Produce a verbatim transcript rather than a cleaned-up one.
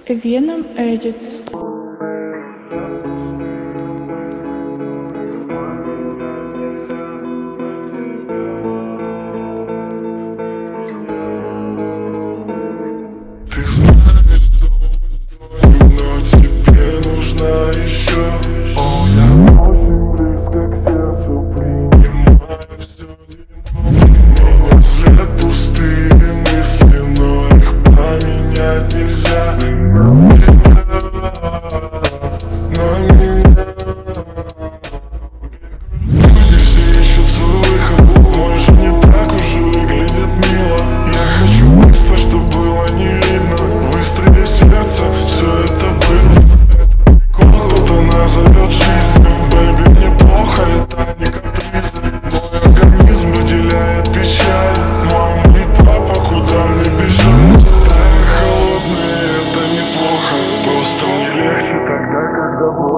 Venom Edits. Ты знаешь, что но тебе нужна еще. О, я очень близко к сердцу, принимаю все дерьмо. Меня злят пустые мысли, но их поменять нельзя. Но меня люди все ищут свой выход. Мой же не так уже выглядит мило. Я хочу быстро, чтоб было не видно. Выстрели в сердце, все это было. Это прикол, кто-то назовет жизнью. Бэйби, мне плохо, это не каприз. Мой организм выделяет печаль. Мама и папа, куда мне бежать? Тая холодная, это неплохо. Просто мне легче тогда, когда больно.